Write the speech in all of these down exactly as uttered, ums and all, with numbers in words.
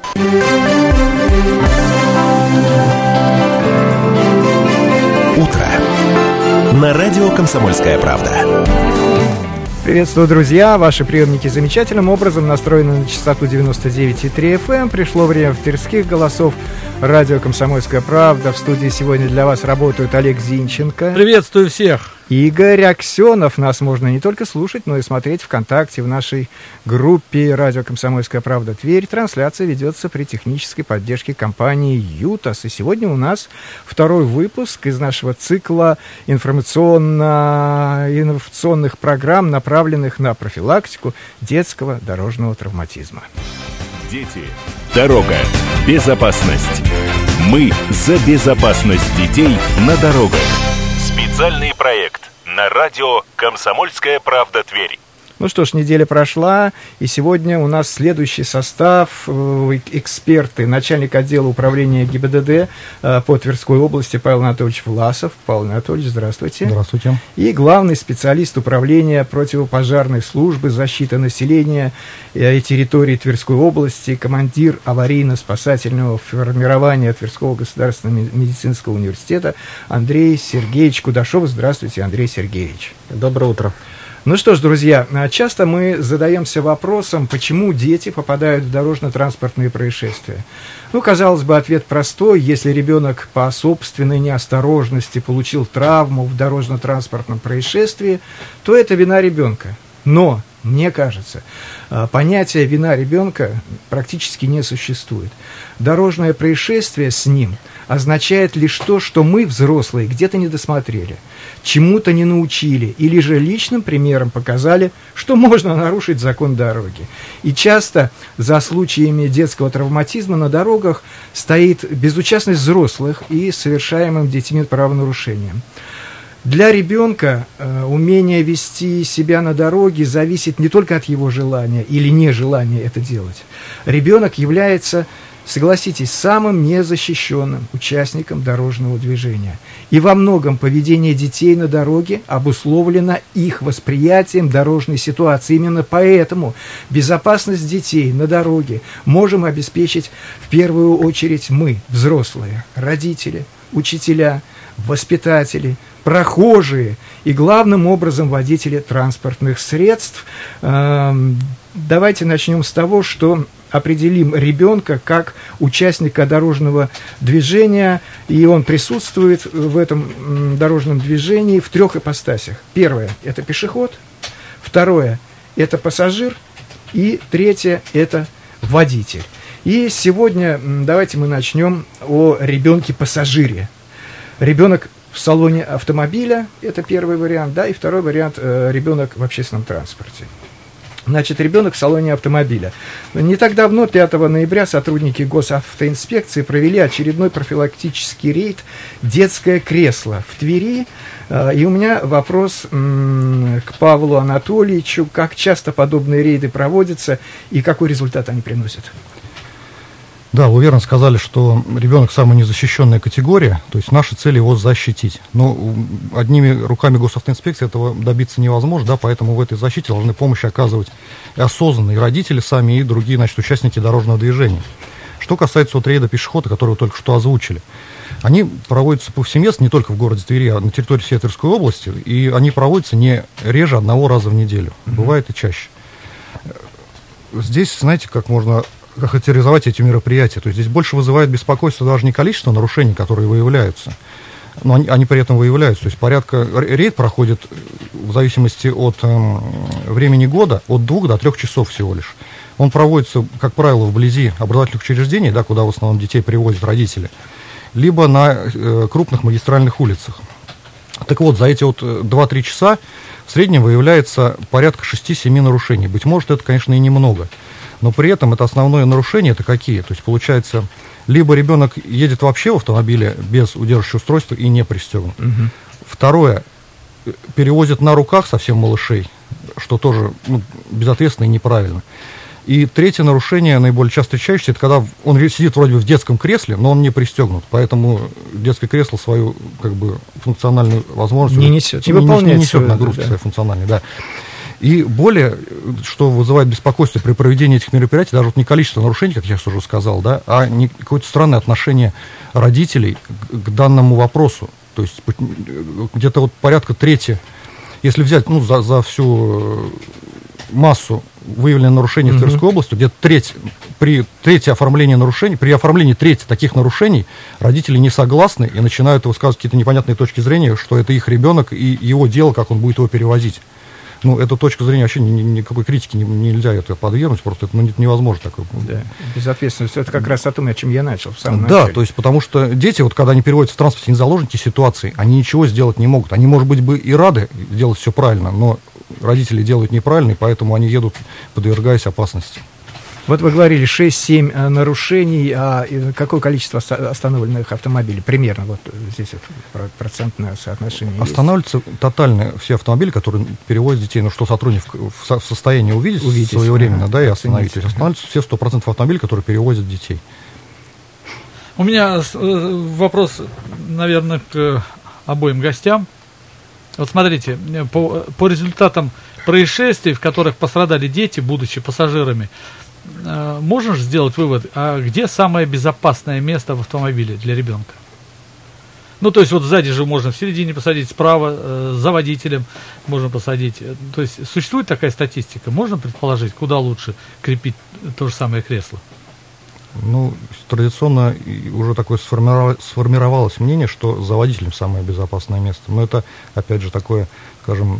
Утро. На радио «Комсомольская правда». Приветствую, друзья! Ваши приемники замечательным образом настроены на частоту девяносто девять и три эф эм. Пришло время тверских голосов. Радио «Комсомольская правда». В студии сегодня для вас работают Олег Зинченко. Приветствую всех! Игорь Аксенов. Нас можно не только слушать, но и смотреть ВКонтакте в нашей группе «Радио «Комсомольская правда» Тверь». Трансляция ведется при технической поддержке компании «Ютас». И сегодня у нас второй выпуск из нашего цикла информационно-инновационных программ, направленных на профилактику детского дорожного травматизма. Дети. Дорога. Безопасность. Мы за безопасность детей на дорогах. Специальный проект на радио «Комсомольская правда» Тверь. Ну что ж, неделя прошла, и сегодня у нас следующий состав. Эксперты, начальник отдела управления ГИБДД по Тверской области Павел Анатольевич Власов. Павел Анатольевич, здравствуйте. Здравствуйте. И главный специалист управления противопожарной службы защиты населения и территории Тверской области, командир аварийно-спасательного формирования Тверского государственного медицинского университета Андрей Сергеевич Кудашов. Здравствуйте, Андрей Сергеевич. Доброе утро. Ну что ж, друзья, часто мы задаемся вопросом, почему дети попадают в дорожно-транспортные происшествия. Ну, казалось бы, ответ простой. Если ребенок по собственной неосторожности получил травму в дорожно-транспортном происшествии, то это вина ребенка. Но, мне кажется, понятия вина ребенка практически не существует. Дорожное происшествие с ним означает лишь то, что мы, взрослые, где-то не досмотрели, чему-то не научили, или же личным примером показали, что можно нарушить закон дороги. И часто за случаями детского травматизма на дорогах стоит безучастность взрослых и совершаемым детьми правонарушением. Для ребенка э, умение вести себя на дороге зависит не только от его желания или нежелания это делать. Ребенок является, согласитесь, самым незащищенным участником дорожного движения. И во многом поведение детей на дороге обусловлено их восприятием дорожной ситуации. Именно поэтому безопасность детей на дороге можем обеспечить в первую очередь мы, взрослые, родители, учителя, воспитатели, прохожие и, главным образом, водители транспортных средств. Давайте начнем с того, что определим ребенка как участника дорожного движения, и он присутствует в этом дорожном движении в трех ипостасях. Первое – это пешеход, второе – это пассажир, и третье – это водитель. И сегодня давайте мы начнем о ребенке-пассажире. Ребенок в салоне автомобиля – это первый вариант, да, и второй вариант э, – ребенок в общественном транспорте. Значит, ребенок в салоне автомобиля. Не так давно, пятого ноября, сотрудники госавтоинспекции провели очередной профилактический рейд «Детское кресло» в Твери. И у меня вопрос м- к Павлу Анатольевичу. Как часто подобные рейды проводятся и какой результат они приносят? Да, вы верно сказали, что ребенок самая незащищенная категория, то есть наша цель его защитить. Но одними руками госавтоинспекции этого добиться невозможно, да, поэтому в этой защите должны помощь оказывать и осознанные родители сами, и другие, значит, участники дорожного движения. Что касается вот рейда пешехода, который вы только что озвучили, они проводятся повсеместно, не только в городе Твери, а на территории всей Тверской области, и они проводятся не реже одного раза в неделю, mm-hmm. бывает и чаще. Здесь, знаете, как можно характеризовать эти мероприятия. То есть здесь больше вызывает беспокойство даже не количество нарушений, которые выявляются, но они, они при этом выявляются. То есть порядка, рейд проходит в зависимости от э, времени года, от двух до трех часов всего лишь. Он проводится, как правило, вблизи образовательных учреждений, да, куда в основном детей привозят родители, либо на э, крупных магистральных улицах. Так вот, за эти вот два-три часа в среднем выявляется порядка шесть-семь нарушений. Быть может, это, конечно, и немного. Но при этом это основное нарушение, это какие? То есть, получается, либо ребенок едет вообще в автомобиле без удерживающего устройства и не пристегнут. Угу. Второе, перевозят на руках совсем малышей, что тоже ну, безответственно и неправильно. И третье нарушение, наиболее часто встречающееся, это когда он сидит вроде бы в детском кресле, но он не пристегнут. Поэтому детское кресло свою как бы, функциональную возможность не несет, не, не, не несет нагрузки да. своей функциональной. Да. И более, что вызывает беспокойство при проведении этих мероприятий, даже вот не количество нарушений, как я сейчас уже сказал, да, а не какое-то странное отношение родителей к, к данному вопросу. То есть где-то вот порядка трети, если взять ну, за, за всю массу выявленных нарушений mm-hmm. в Тверской области, где-то треть, при трети оформлении нарушений, при оформлении трети таких нарушений родители не согласны и начинают высказывать какие-то непонятные точки зрения, что это их ребенок и его дело, как он будет его перевозить. Ну, эту точку зрения вообще ни, ни, никакой критики не, нельзя это подвергнуть, просто это ну, невозможно такое. Да, безответственность. Это как раз о том, о чем я начал в самом да, начале. То есть, потому что дети, вот когда они переводятся в транспорте, не заложники ситуации, они ничего сделать не могут. Они, может быть, бы и рады делать все правильно, но родители делают неправильно, и поэтому они едут, подвергаясь опасности. Вот вы говорили шесть-семь нарушений, а какое количество остановленных автомобилей? Примерно вот здесь вот процентное соотношение. Останавливаются есть? Тотально все автомобили, которые перевозят детей, ну что сотрудник в, в состоянии увидеть, увидеть своевременно, да, да, и остановить. То есть останавливаются все сто процентов автомобилей, которые перевозят детей. У меня вопрос, наверное, к обоим гостям. Вот смотрите, по, по результатам происшествий, в которых пострадали дети, будучи пассажирами, можешь сделать вывод, а где самое безопасное место в автомобиле для ребенка? Ну, то есть вот сзади же можно в середине посадить, справа, э, за водителем можно посадить. То есть существует такая статистика? Можно предположить, куда лучше крепить то же самое кресло? Ну, традиционно уже такое сформировалось, сформировалось мнение, что за водителем самое безопасное место. Но это, опять же, такое, скажем,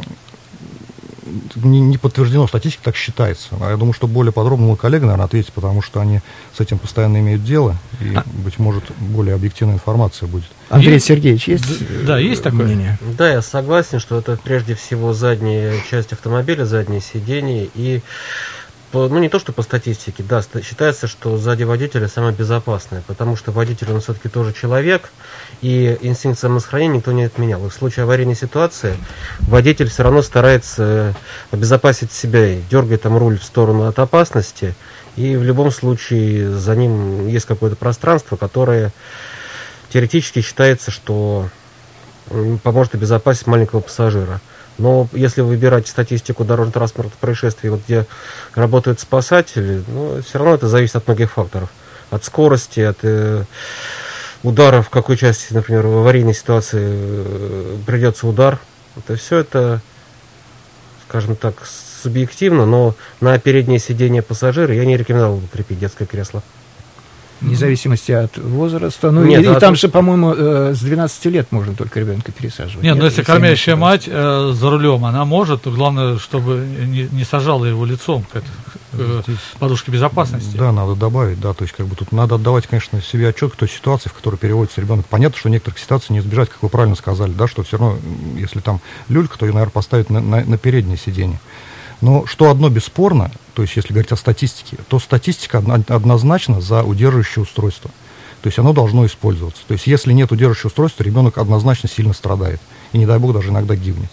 не, не подтверждено статистикой, так считается. А я думаю, что более подробно мой коллега, наверное, ответит, потому что они с этим постоянно имеют дело, и, а. быть может, более объективная информация будет. Андрей есть, Сергеевич, есть? Да, есть такое мнение? Да, я согласен, что это прежде всего задняя часть автомобиля, заднее сиденье, и по, ну не то, что по статистике, да, считается, что сзади водителя самое безопасное, потому что водитель, он все-таки тоже человек, и инстинкт самосохранения никто не отменял. И в случае аварийной ситуации водитель все равно старается обезопасить себя и дергает там руль в сторону от опасности, и в любом случае за ним есть какое-то пространство, которое теоретически считается, что поможет обезопасить маленького пассажира. Но если выбирать статистику дорожно-транспортных происшествий, вот где работают спасатели, ну, все равно это зависит от многих факторов. От скорости, от э, удара, в какой части, например, в аварийной ситуации э, придется удар. Это все это, скажем так, субъективно, но на переднее сиденье пассажира я не рекомендовал бы крепить детское кресло. Вне зависимости от возраста. Ну, Нет, и, а и там тут... же, по-моему, э, с двенадцати лет можно только ребенка пересаживать. Нет, но если кормящая мать э, за рулем, она может, то главное, чтобы не, не сажала его лицом к, к Здесь... подушке безопасности. Да, надо добавить, да, то есть как бы тут надо отдавать, конечно, себе отчет к той ситуации, в которой переводится ребенок. Понятно, что некоторых ситуаций не избежать, как вы правильно сказали, да, что все равно, если там люлька, то ее, наверное, поставить на, на, на переднее сиденье. Но что одно бесспорно, то есть если говорить о статистике, то статистика однозначно за удерживающее устройство. То есть оно должно использоваться. То есть если нет удерживающего устройства, ребенок однозначно сильно страдает. И, не дай бог, даже иногда гибнет.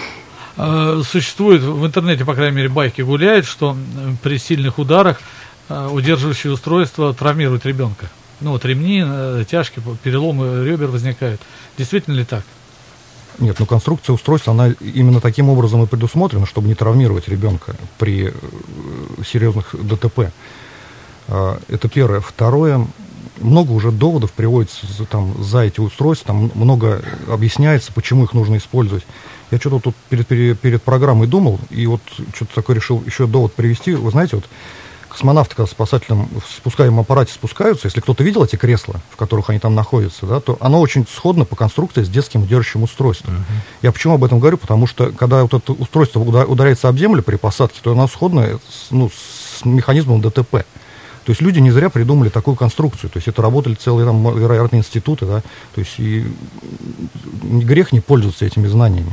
Существует в интернете, по крайней мере, байки гуляют, что при сильных ударах удерживающее устройство травмирует ребенка. Ну вот ремни, тяжки, переломы ребер возникают. Действительно ли так? Нет, ну конструкция устройства, она именно таким образом и предусмотрена, чтобы не травмировать ребенка при серьезных ДТП. Это первое. Второе, много уже доводов приводится там, за эти устройства, там много объясняется, почему их нужно использовать. Я что-то тут перед, перед, перед программой думал, и вот что-то такое решил еще довод привести. Вы знаете, вот космонавты, когда в спасательном в спускаемом аппарате спускаются, если кто-то видел эти кресла, в которых они там находятся, да, то оно очень сходно по конструкции с детским удерживающим устройством. Uh-huh. Я почему об этом говорю? Потому что, когда вот это устройство ударяется об землю при посадке, то оно сходно с, ну, с механизмом ДТП. То есть люди не зря придумали такую конструкцию. То есть это работали целые, там, вероятно, институты, да, то есть и грех не пользоваться этими знаниями.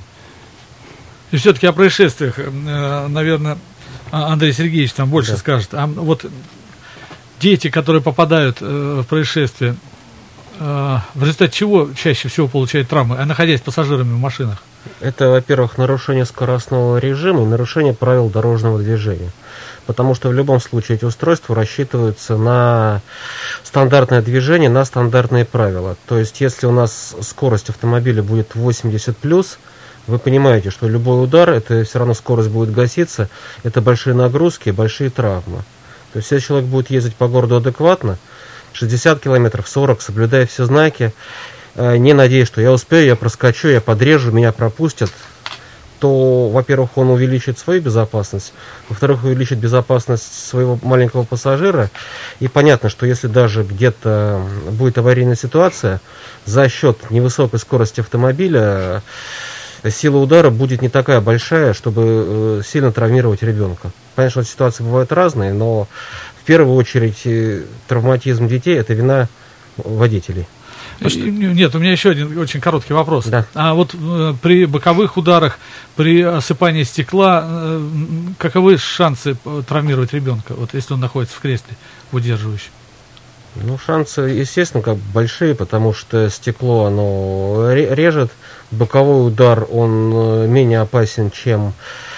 И все-таки о происшествиях, наверное, Андрей Сергеевич там больше да. скажет. А вот дети, которые попадают э, в происшествие, э, в результате чего чаще всего получают травмы, а находясь пассажирами в машинах? Это, во-первых, нарушение скоростного режима и нарушение правил дорожного движения. Потому что в любом случае эти устройства рассчитываются на стандартное движение, на стандартные правила. То есть, если у нас скорость автомобиля будет восемьдесят плюс, Вы понимаете, что любой удар, это все равно скорость будет гаситься, это большие нагрузки, большие травмы. То есть, если человек будет ездить по городу адекватно, шестьдесят километров, сорок, соблюдая все знаки, не надеясь, что я успею, я проскочу, я подрежу, меня пропустят, то, во-первых, он увеличит свою безопасность, во-вторых, увеличит безопасность своего маленького пассажира. И понятно, что если даже где-то будет аварийная ситуация, за счет невысокой скорости автомобиля сила удара будет не такая большая, чтобы сильно травмировать ребенка. Понятно, что ситуации бывают разные, но в первую очередь травматизм детей – это вина водителей. Нет, у меня еще один очень короткий вопрос. Да. А вот э, при боковых ударах, при осыпании стекла, э, каковы шансы травмировать ребенка, вот если он находится в кресле удерживающем? Ну, шансы, естественно, как большие, потому что стекло, оно режет. Боковой удар, он менее опасен, чем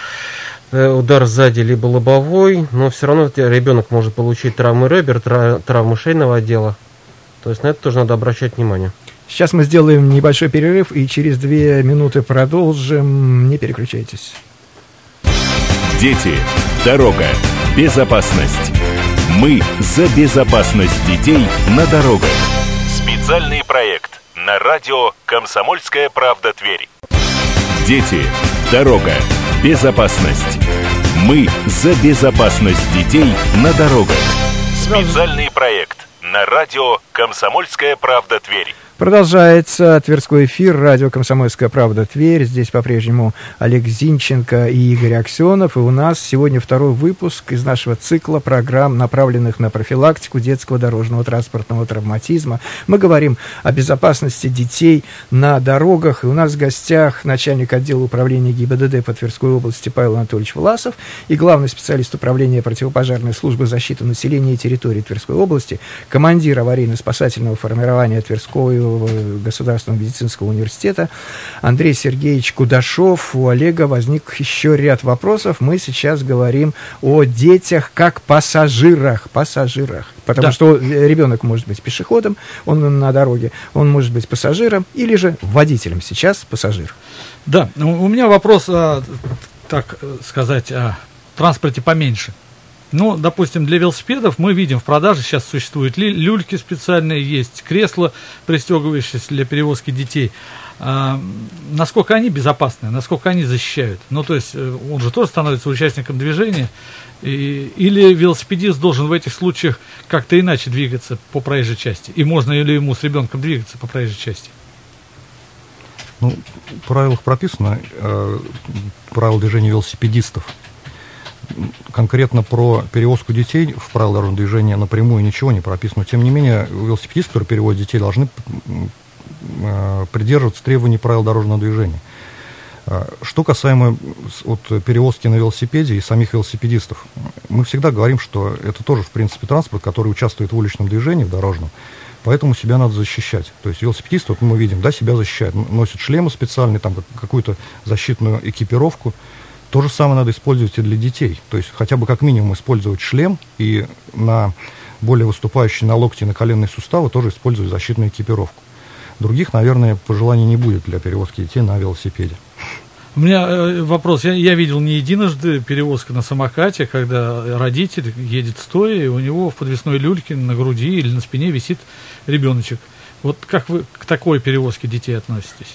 удар сзади, либо лобовой, но все равно ребенок может получить травмы ребер, травмы шейного отдела. То есть на это тоже надо обращать внимание. Сейчас мы сделаем небольшой перерыв и через две минуты продолжим. Не переключайтесь. Дети, дорога, безопасность. Мы за безопасность детей на дорогах. Специальный проект на радио «Комсомольская правда» Тверь. Дети, дорога, безопасность. Мы за безопасность детей на дорогах. Специальный проект на радио «Комсомольская правда» Тверь. Продолжается Тверской эфир, радио «Комсомольская правда» Тверь. Здесь по-прежнему Олег Зинченко и Игорь Аксенов. И у нас сегодня второй выпуск из нашего цикла программ, направленных на профилактику детского дорожного транспортного травматизма. Мы говорим о безопасности детей на дорогах. И у нас в гостях начальник отдела управления ГИБДД по Тверской области Павел Анатольевич Власов и главный специалист управления противопожарной службы защиты населения и территории Тверской области, командир аварийно-спасательного формирования Тверского Государственного медицинского университета Андрей Сергеевич Кудашов. У Олега возник еще ряд вопросов. Мы сейчас говорим о детях как пассажирах. Пассажирах. Потому да. что ребенок может быть пешеходом, он на дороге, он может быть пассажиром или же водителем. Сейчас пассажир. Да, у меня вопрос, так сказать, о транспорте поменьше. Ну, допустим, для велосипедов мы видим в продаже, сейчас существуют люльки специальные, есть кресла, пристегивающиеся для перевозки детей. А, насколько они безопасны, насколько они защищают? Ну, то есть, он же тоже становится участником движения, и, или велосипедист должен в этих случаях как-то иначе двигаться по проезжей части? И можно ли ему с ребенком двигаться по проезжей части? Ну, в правилах прописано э, правила движения велосипедистов. Конкретно про перевозку детей в правилах дорожного движения напрямую ничего не прописано. Тем не менее, велосипедисты, которые перевозят детей, должны э, придерживаться требований правил дорожного движения. Э, что касаемо вот, перевозки на велосипеде и самих велосипедистов, мы всегда говорим, что это тоже, в принципе, транспорт, который участвует в уличном движении, в дорожном, поэтому себя надо защищать. То есть велосипедисты, вот мы видим, да, себя защищают, носят шлемы специальные, там какую-то защитную экипировку. То же самое надо использовать и для детей. То есть хотя бы как минимум использовать шлем и на более выступающие на локти и на коленные суставы тоже использовать защитную экипировку. Других, наверное, пожеланий не будет для перевозки детей на велосипеде. У меня э, вопрос. Я, я видел не единожды перевозку на самокате, когда родитель едет стоя, и у него в подвесной люльке на груди или на спине висит ребеночек. Вот как вы к такой перевозке детей относитесь?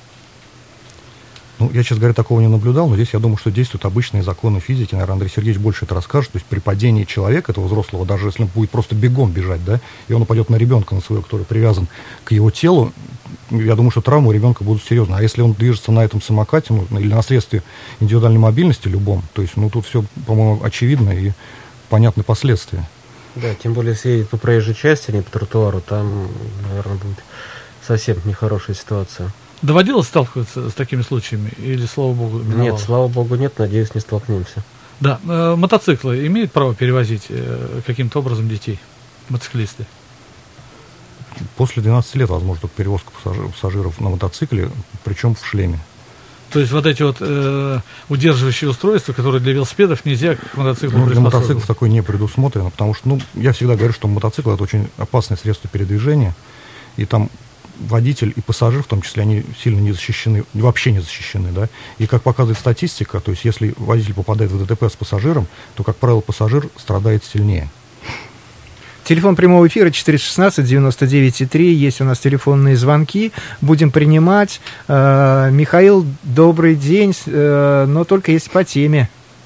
Ну, я, честно говоря, такого не наблюдал, но здесь я думаю, что действуют обычные законы физики. Наверное, Андрей Сергеевич больше это расскажет. То есть при падении человека, этого взрослого, даже если он будет просто бегом бежать, да, и он упадет на ребенка, на своего, который привязан к его телу, я думаю, что травмы у ребенка будут серьезные. А если он движется на этом самокате, ну, или на средстве индивидуальной мобильности любом, то есть, ну, тут все, по-моему, очевидно и понятны последствия. Да, тем более, если едет по проезжей части, а не по тротуару, там, наверное, будет совсем нехорошая ситуация. Доводилось сталкиваться с такими случаями? Или, слава богу, миновало? Нет, слава богу, нет. Надеюсь, не столкнемся. Да. Э, мотоциклы имеют право перевозить э, каким-то образом детей? Мотоциклисты? После двенадцати лет возможно только перевозка пассажиров, пассажиров на мотоцикле, причем в шлеме. То есть вот эти вот э, удерживающие устройства, которые для велосипедов нельзя к мотоциклу ну, для мотоциклов такое не предусмотрено, потому что, ну, я всегда говорю, что мотоцикл — это очень опасное средство передвижения, и там водитель и пассажир, в том числе, они сильно не защищены, вообще не защищены, да, и как показывает статистика, то есть если водитель попадает в ДТП с пассажиром, то, как правило, пассажир страдает сильнее. Телефон прямого эфира четыреста шестнадцать девяносто девять три. Есть у нас телефонные звонки. Будем принимать. Михаил, добрый день, но только если по теме.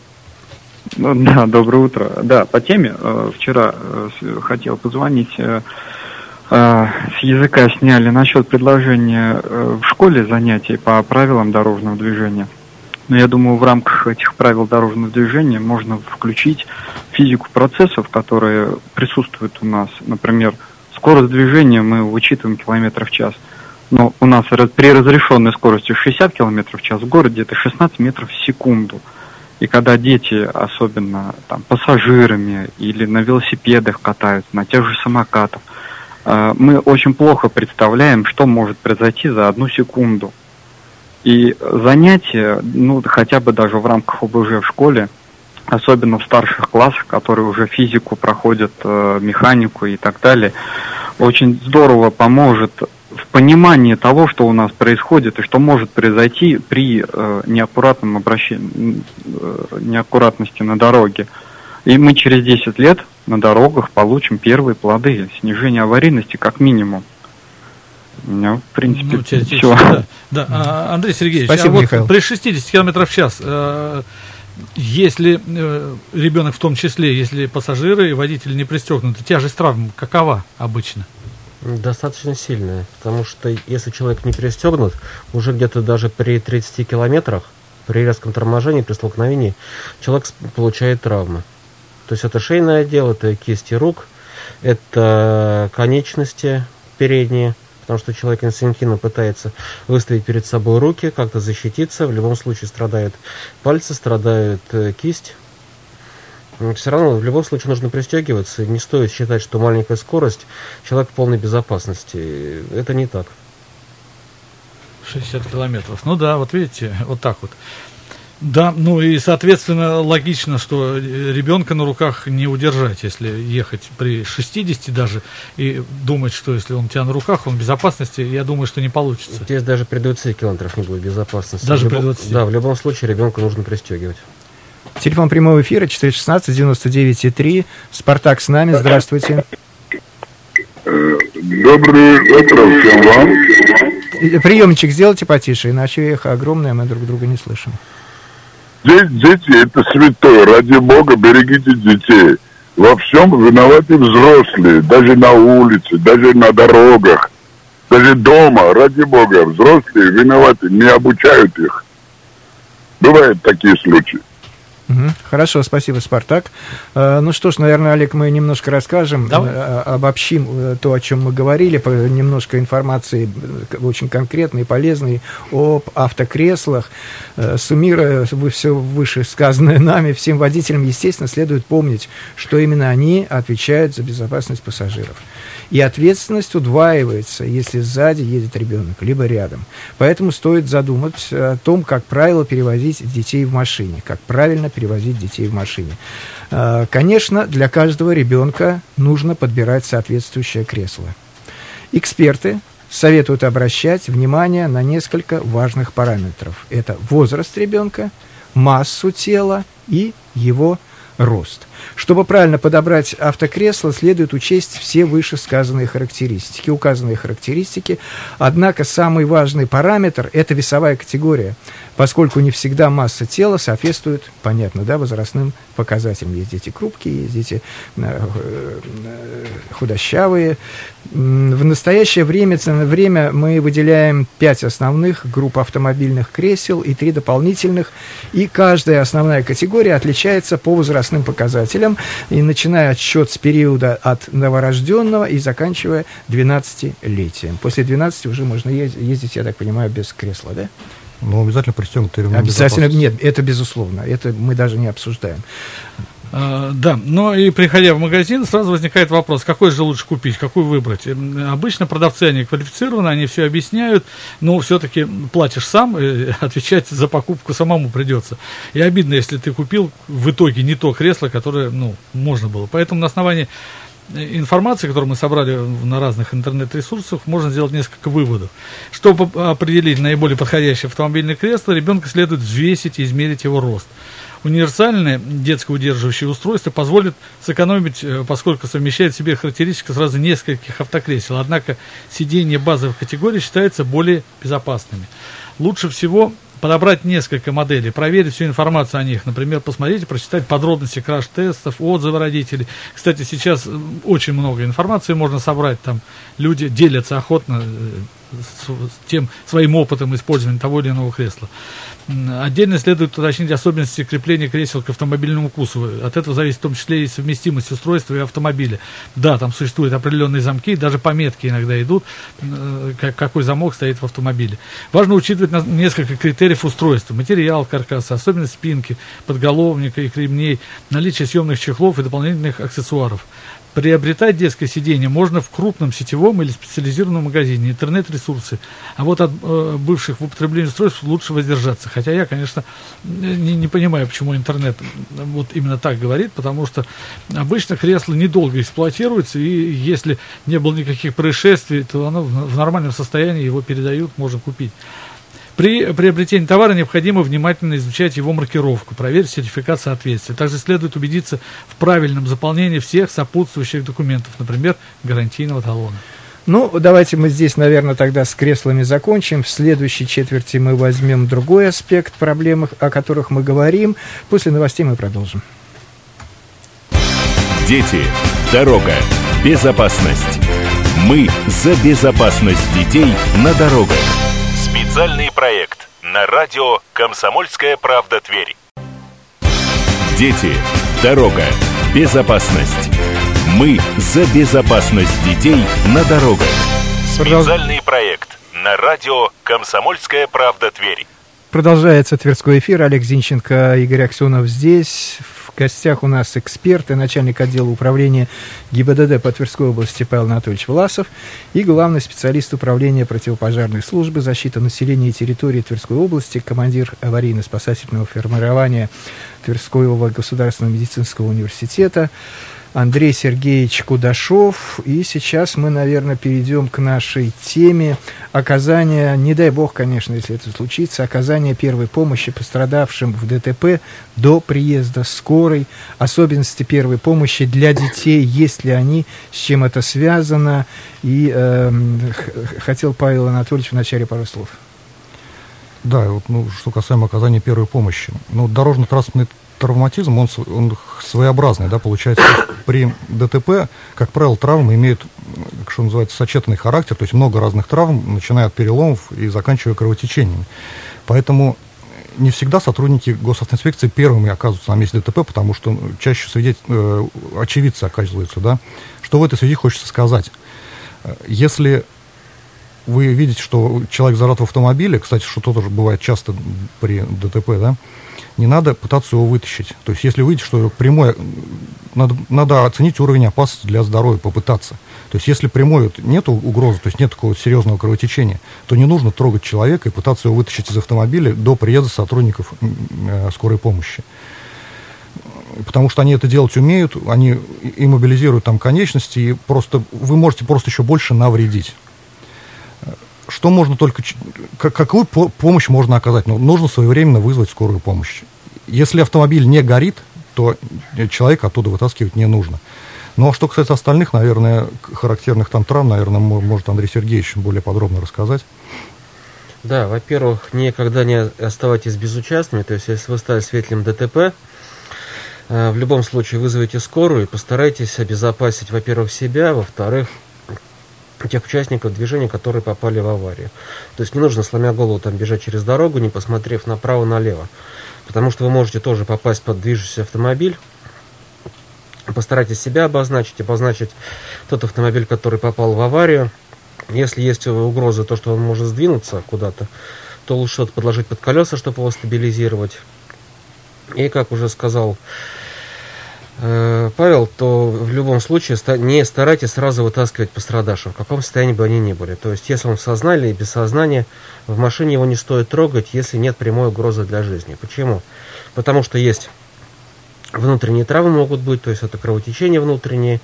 Ну, да, доброе утро. Да, по теме. Вчера хотел позвонить. С языка сняли насчет предложения в школе занятий по правилам дорожного движения. Но я думаю, в рамках этих правил дорожного движения можно включить физику процессов, которые присутствуют у нас. Например, скорость движения мы вычитываем километров в час. Но у нас при разрешенной скорости шестьдесят километров в час в городе это шестнадцать метров в секунду. И когда дети, особенно там, пассажирами или на велосипедах катаются, на тех же самокатах, мы очень плохо представляем, что может произойти за одну секунду. И занятия, ну, хотя бы даже в рамках ОБЖ в школе, особенно в старших классах, которые уже физику проходят, э, механику и так далее, очень здорово поможет в понимании того, что у нас происходит и что может произойти при э, неаккуратном обращении, э, неаккуратности на дороге. И мы через десять лет на дорогах получим первые плоды снижения аварийности как минимум. Ну, в принципе, ну, все. Да, да. А, Андрей Сергеевич, Спасибо, а Михаил. Вот при шестидесяти километрах в час, э, если э, ребенок в том числе, если пассажиры и водители не пристегнуты, тяжесть травм какова обычно? Достаточно сильная, потому что если человек не пристегнут, уже где-то даже при тридцати километрах, при резком торможении, при столкновении, человек получает травмы. То есть это шейный отдел, это кисти рук, это конечности передние, потому что человек инстинктивно пытается выставить перед собой руки, как-то защититься. В любом случае страдают пальцы, страдает э, кисть. Все равно в любом случае нужно пристегиваться. Не стоит считать, что маленькая скорость, человек в полной безопасности. Это не так. шестьдесят километров. Ну да, вот видите, вот так вот. Да, ну и, соответственно, логично, что ребенка на руках не удержать, если ехать при шестидесяти даже, и думать, что если он у тебя на руках, он в безопасности, я думаю, что не получится. Здесь даже при двадцати километрах не будет безопасности. Даже в любом, при двадцати? Да, в любом случае ребенка нужно пристегивать. Телефон прямого эфира четыреста шестнадцать девяносто девять три. Спартак с нами, здравствуйте. Доброе утро всем вам. Приемничек сделайте потише, иначе эхо огромное, мы друг друга не слышим. Дети – это святое. Ради Бога, берегите детей. Во всем виноваты взрослые. Даже на улице, даже на дорогах, даже дома. Ради Бога, взрослые виноваты. Не обучают их. Бывают такие случаи. Угу. Хорошо, спасибо, Спартак. Э, ну что ж, наверное, Олег, мы немножко расскажем, э, обобщим э, то, о чем мы говорили, по, немножко информации э, очень конкретной и полезной об автокреслах. Э, суммируя все вышесказанное нами, всем водителям, естественно, следует помнить, что именно они отвечают за безопасность пассажиров. И ответственность удваивается, если сзади едет ребенок, либо рядом. Поэтому стоит задуматься о том, как правильно перевозить детей в машине, как правильно перевозить детей в машине. Конечно, для каждого ребенка нужно подбирать соответствующее кресло. Эксперты советуют обращать внимание на несколько важных параметров. Это возраст ребенка, массу тела и его рост. Чтобы правильно подобрать автокресло, следует учесть все вышесказанные характеристики, указанные характеристики. Однако самый важный параметр – это весовая категория, поскольку не всегда масса тела соответствует, понятно, да, возрастным показателям. Есть дети крупкие, есть дети худощавые. В настоящее время, время мы выделяем пять основных групп автомобильных кресел и три дополнительных, и каждая основная категория отличается по возрастным показателям, и начиная отсчет с периода от новорожденного и заканчивая двенадцатилетием. После двенадцати уже можно ездить, ездить, я так понимаю, без кресла, да? Ну, обязательно пристегнутый ремень Обязательно, безопасности. нет, это безусловно, это мы даже не обсуждаем. Uh, да, но и приходя в магазин, сразу возникает вопрос, какой же лучше купить, какой выбрать. Обычно продавцы, они квалифицированы, они все объясняют, но все-таки платишь сам, и отвечать за покупку самому придется. И обидно, если ты купил в итоге не то кресло, которое, ну, можно было. Поэтому на основании информации, которую мы собрали на разных интернет-ресурсах, можно сделать несколько выводов. Чтобы определить наиболее подходящее автомобильное кресло, ребенка следует взвесить и измерить его рост. Универсальное детское удерживающее устройство позволит сэкономить, поскольку совмещает в себе характеристики сразу нескольких автокресел. Однако сиденья базовых категорий считаются более безопасными. Лучше всего подобрать несколько моделей, проверить всю информацию о них. Например, посмотреть, прочитать подробности краш-тестов, отзывы родителей. Кстати, сейчас очень много информации можно собрать. Там люди делятся охотно с тем своим опытом использования того или иного кресла. Отдельно следует уточнить особенности крепления кресел к автомобильному кузову. От этого зависит в том числе и совместимость устройства и автомобиля. Да, там существуют определенные замки, даже пометки иногда идут, какой замок стоит в автомобиле. Важно учитывать несколько критериев устройства. Материал каркаса, особенность спинки, подголовника и ремней, наличие съемных чехлов и дополнительных аксессуаров. Приобретать детское сиденье можно в крупном сетевом или специализированном магазине, интернет-ресурсы. А вот от э, бывших в употреблении устройств лучше воздержаться. Хотя я, конечно, не, не понимаю, почему интернет вот именно так говорит, потому что обычно кресло недолго эксплуатируется, и если не было никаких происшествий, то оно в нормальном состоянии, его передают, можно купить. При приобретении товара необходимо внимательно изучать его маркировку, проверить сертификат соответствия. Также следует убедиться в правильном заполнении всех сопутствующих документов, например, гарантийного талона. Ну, давайте мы здесь, наверное, тогда с креслами закончим. В следующей четверти мы возьмем другой аспект проблем, о которых мы говорим. После новостей мы продолжим. Дети, дорога, безопасность. Мы за безопасность детей на дорогах. Специальный проект на радио «Комсомольская правда» Тверь. Дети, дорога, безопасность. Мы за безопасность детей на дорогах. Специальный проект на радио «Комсомольская правда» Тверь. Продолжается Тверской эфир. Олег Зинченко, Игорь Аксенов здесь. В гостях у нас эксперты, начальник отдела управления ГИБДД по Тверской области Павел Анатольевич Власов и главный специалист управления противопожарной службы защиты населения и территории Тверской области, командир аварийно-спасательного формирования Тверского государственного медицинского университета Андрей Сергеевич Кудашов. И сейчас мы, наверное, перейдем к нашей теме оказания, не дай бог, конечно, если это случится, оказания первой помощи пострадавшим в ДТП до приезда скорой, особенности первой помощи для детей, есть ли они, с чем это связано. И э, хотел Павел Анатольевич в начале пару слов. Да, вот, ну, что касаемо оказания первой помощи. Ну, дорожно-транспортный травматизм, он, он своеобразный, да, получается, при ДТП, как правило, травмы имеют, что называется, сочетанный характер, то есть много разных травм, начиная от переломов и заканчивая кровотечением. Поэтому не всегда сотрудники госавтоинспекции первыми оказываются на месте ДТП, потому что чаще свидетель, э, очевидцы оказываются, да. Что в этой связи хочется сказать? Если вы видите, что человек зажат в автомобиле, кстати, что тоже бывает часто при ДТП, да, не надо пытаться его вытащить. То есть, если вы видите, что прямой, надо, надо оценить уровень опасности для здоровья, попытаться. То есть, если прямой нет угрозы, то есть нет такого серьезного кровотечения, то не нужно трогать человека и пытаться его вытащить из автомобиля до приезда сотрудников э, скорой помощи. Потому что они это делать умеют, они иммобилизируют там конечности, и просто, вы можете просто еще больше навредить. Что можно только... Какую помощь можно оказать? Ну, нужно своевременно вызвать скорую помощь. Если автомобиль не горит, то человека оттуда вытаскивать не нужно. Ну, а что касается остальных, наверное, характерных там травм, наверное, может Андрей Сергеевич более подробно рассказать. Да, во-первых, никогда не оставайтесь безучастными. То есть, если вы стали свидетелем ДТП, в любом случае вызовите скорую и постарайтесь обезопасить, во-первых, себя, во-вторых, тех участников движения, которые попали в аварию. То есть не нужно, сломя голову, там бежать через дорогу, не посмотрев направо-налево. Потому что вы можете тоже попасть под движущийся автомобиль. Постарайтесь себя обозначить, обозначить тот автомобиль, который попал в аварию. Если есть угроза, то, что он может сдвинуться куда-то, то лучше что-то подложить под колеса, чтобы его стабилизировать. И, как уже сказал Павел, то в любом случае не старайтесь сразу вытаскивать пострадавшего, в каком состоянии бы они ни были. То есть, если он в сознании или без сознания, в машине его не стоит трогать, если нет прямой угрозы для жизни. Почему? Потому что есть внутренние травмы могут быть, то есть это кровотечение внутреннее,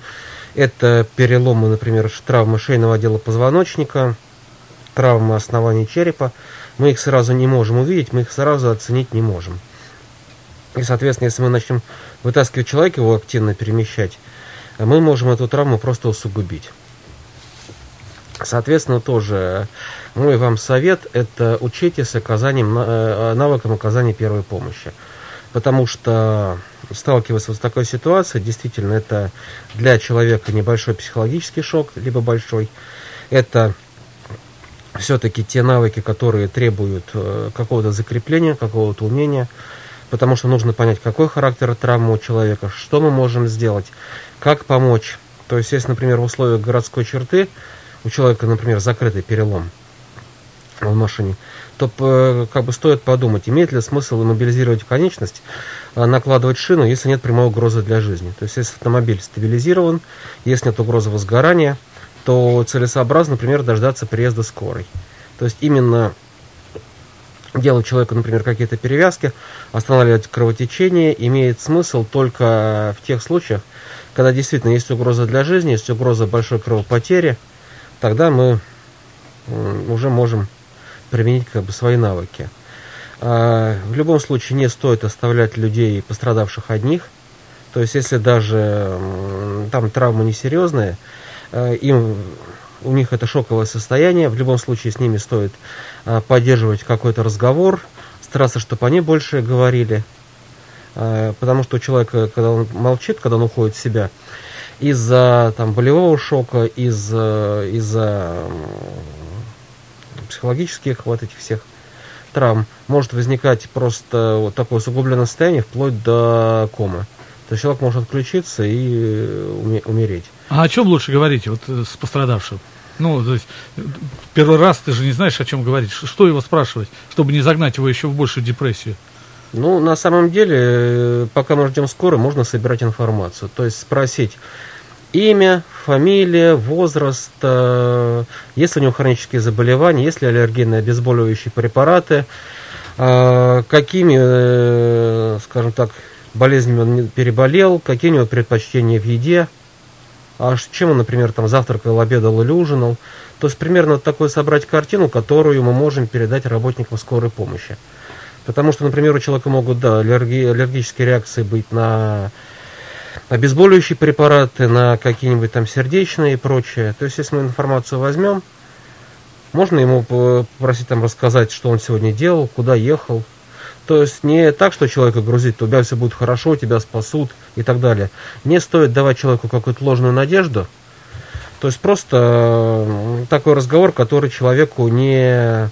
Это переломы, например, травмы шейного отдела позвоночника, травмы основания черепа. Мы их сразу не можем увидеть, мы их сразу оценить не можем. И, соответственно, если мы начнем вытаскивать человека, его активно перемещать, мы можем эту травму просто усугубить. Соответственно, тоже мой вам совет – это учитесь с оказанием, навыкам оказания первой помощи. Потому что сталкиваться вот с такой ситуацией, действительно, это для человека небольшой психологический шок, либо большой. Это все-таки те навыки, которые требуют какого-то закрепления, какого-то умения. Потому что нужно понять, какой характер травмы у человека, что мы можем сделать, как помочь. То есть, если, например, в условиях городской черты у человека, например, закрытый перелом в машине, то как бы стоит подумать, имеет ли смысл иммобилизировать конечность, накладывать шину, если нет прямой угрозы для жизни. То есть, если автомобиль стабилизирован, если нет угрозы возгорания, то целесообразно, например, дождаться приезда скорой. То есть, именно делать человеку, например, какие-то перевязки, останавливать кровотечение имеет смысл только в тех случаях, когда действительно есть угроза для жизни, есть угроза большой кровопотери, тогда мы уже можем применить как бы свои навыки. В любом случае не стоит оставлять людей, пострадавших одних. То есть, если даже там травмы несерьезные, им, у них это шоковое состояние, в любом случае с ними стоит поддерживать какой-то разговор, стараться, чтобы они больше говорили. Потому что у человека, когда он молчит, когда он уходит в себя, из-за там, болевого шока, из-за, из-за психологических вот этих всех травм, может возникать просто вот такое усугубленное состояние, вплоть до комы. То есть человек может отключиться и умереть. А о чем лучше говорить вот, с пострадавшим? Ну, то есть, первый раз ты же не знаешь, о чем говорить. Что его спрашивать, чтобы не загнать его еще в большую депрессию? Ну, на самом деле, пока мы ждем скорой, можно собирать информацию. То есть спросить имя, фамилия, возраст, э, есть ли у него хронические заболевания, есть ли аллергенные обезболивающие препараты, э, какими, э, скажем так, болезнями он переболел, какие у него предпочтения в еде, а чем он, например, там завтракал, обедал или ужинал. То есть примерно вот такую собрать картину, которую мы можем передать работникам скорой помощи. Потому что, например, у человека могут, да, аллерги, аллергические реакции быть на обезболивающие препараты, на какие-нибудь там сердечные и прочее. То есть, если мы информацию возьмем, можно ему попросить там рассказать, что он сегодня делал, куда ехал. То есть, не так, что человека грузить, у тебя все будет хорошо, тебя спасут и так далее. Не стоит давать человеку какую-то ложную надежду. То есть, просто такой разговор, который человеку не...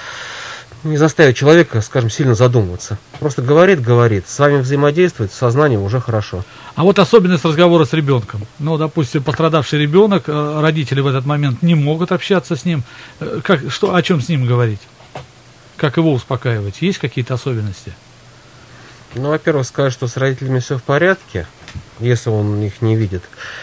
не заставит человека, скажем, сильно задумываться. Просто говорит, говорит, с вами взаимодействует, сознание уже хорошо. А вот особенность разговора с ребенком. Ну, допустим, пострадавший ребенок, родители в этот момент не могут общаться с ним. Как, что, о чем с ним говорить? Как его успокаивать? Есть какие-то особенности? Ну, во-первых, сказать, что с родителями все в порядке, если он их не видит,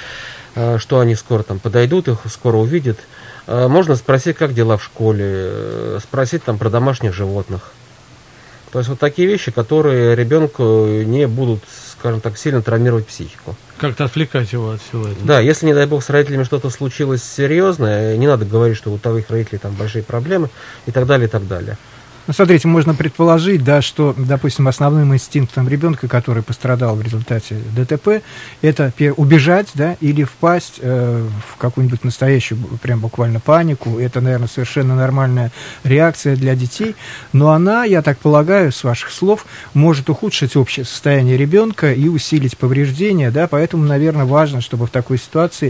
что они скоро там подойдут, их скоро увидят. Можно спросить, как дела в школе, спросить там про домашних животных. То есть вот такие вещи, которые ребенку не будут, скажем так, сильно травмировать психику. Как-то отвлекать его от всего этого. Да, если, не дай бог, с родителями что-то случилось серьезное, не надо говорить, что у твоих родителей там большие проблемы и так далее, и так далее. Ну, смотрите, можно предположить, да, что, допустим, основным инстинктом ребенка, который пострадал в результате ДТП, это убежать, да, или впасть э, в какую-нибудь настоящую, прям буквально панику. Это, наверное, совершенно нормальная реакция для детей, но она, я так полагаю, с ваших слов, может ухудшить общее состояние ребенка и усилить повреждения, да, поэтому, наверное, важно, чтобы в такой ситуации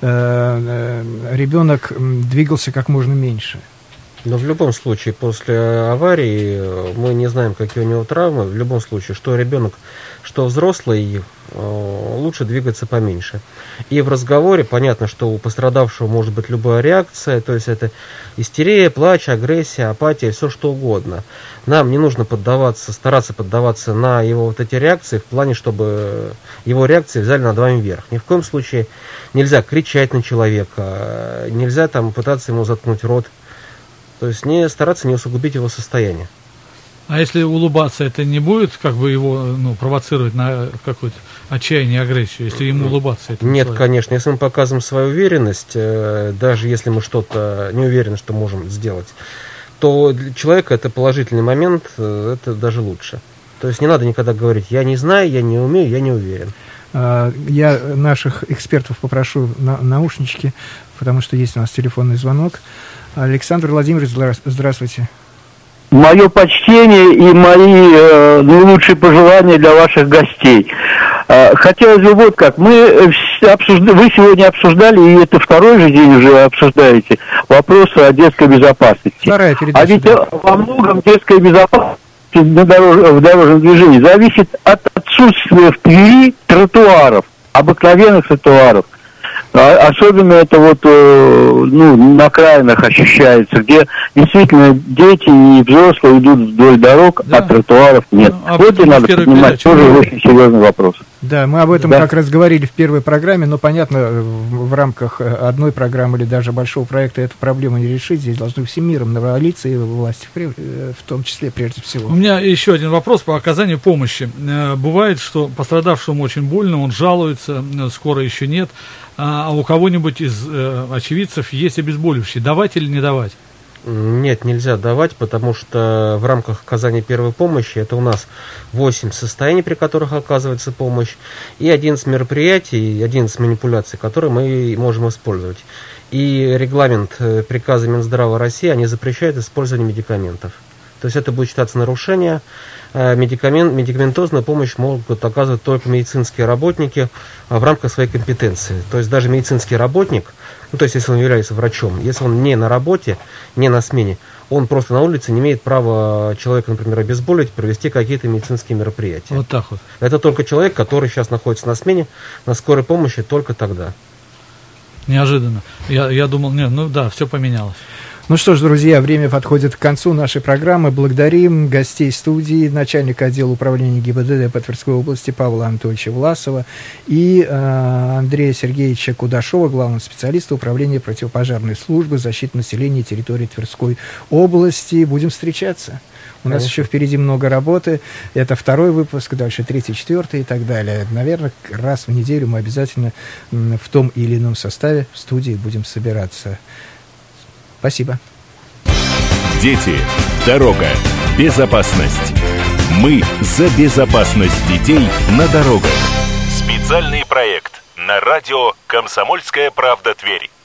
э, э, ребенок двигался как можно меньше. Но в любом случае, после аварии мы не знаем, какие у него травмы. В любом случае, что ребенок, что взрослый, лучше двигаться поменьше. И в разговоре понятно, что у пострадавшего может быть любая реакция, то есть это истерия, плач, агрессия, апатия, все что угодно. Нам не нужно поддаваться, стараться поддаваться на его вот эти реакции, в плане, чтобы его реакции взяли над вами вверх. Ни в коем случае нельзя кричать на человека, нельзя там пытаться ему заткнуть рот. То есть не стараться не усугубить его состояние. А если улыбаться, это не будет как бы его ну, провоцировать на какое-то отчаяние, агрессию, если ему улыбаться? Это Нет, человек? Конечно, если мы показываем свою уверенность, э, даже если мы что-то не уверены, что можем сделать, то для человека это положительный момент, э, это даже лучше. То есть не надо никогда говорить: я не знаю, я не умею, я не уверен. Я наших экспертов попрошу на наушнички, потому что есть у нас телефонный звонок. Александр Владимирович, здравствуйте. Мое почтение и мои э, наилучшие пожелания для ваших гостей. Э, хотелось бы вот как. Мы обсужда... Вы сегодня обсуждали, и это второй же день уже обсуждаете, вопросы о детской безопасности. Вторая передача. А ведь да. во многом детская безопасность на дорож... в дорожном движении зависит от отсутствия в Твери тротуаров, обыкновенных тротуаров. Особенно это вот ну, на окраинах ощущается, где действительно дети и взрослые идут вдоль дорог, да. А тротуаров нет. Ну, вот и надо поднимать тоже очень серьезный вопрос. Да, мы об этом да. как раз говорили в первой программе, но, понятно, в, в рамках одной программы или даже большого проекта эту проблему не решить. Здесь должны всем миром навалиться и власти, в том числе, прежде всего. У меня еще один вопрос по оказанию помощи. Бывает, что пострадавшему очень больно, он жалуется, скоро еще нет, а у кого-нибудь из э, очевидцев есть обезболивающие. Давать или не давать? Нет, нельзя давать, потому что в рамках оказания первой помощи это у нас восемь состояний, при которых оказывается помощь, и одиннадцать мероприятий, одиннадцать манипуляций, которые мы можем использовать. И регламент приказа Минздрава России, они запрещают использование медикаментов. То есть это будет считаться нарушение. Медикамент, медикаментозную помощь могут оказывать только медицинские работники в рамках своей компетенции. То есть даже медицинский работник, ну, то есть если он является врачом, если он не на работе, не на смене, он просто на улице не имеет права человека, например, обезболить, провести какие-то медицинские мероприятия. Вот так вот. Это только человек, который сейчас находится на смене, на скорой помощи, только тогда. Неожиданно. Я, я думал, нет, ну да, все поменялось. Ну что ж, друзья, время подходит к концу нашей программы. Благодарим гостей студии, начальника отдела управления ГИБДД по Тверской области Павла Анатольевича Власова и э, Андрея Сергеевича Кудашова, главного специалиста управления противопожарной службы защиты населения территории Тверской области. Будем встречаться. У нас еще впереди много работы. Это второй выпуск, дальше третий, четвертый и так далее. Наверное, раз в неделю мы обязательно в том или ином составе в студии будем собираться. Спасибо. Дети, дорога, безопасность. Мы за безопасность детей на дорогах. Специальный проект на радио «Комсомольская правда» Тверь.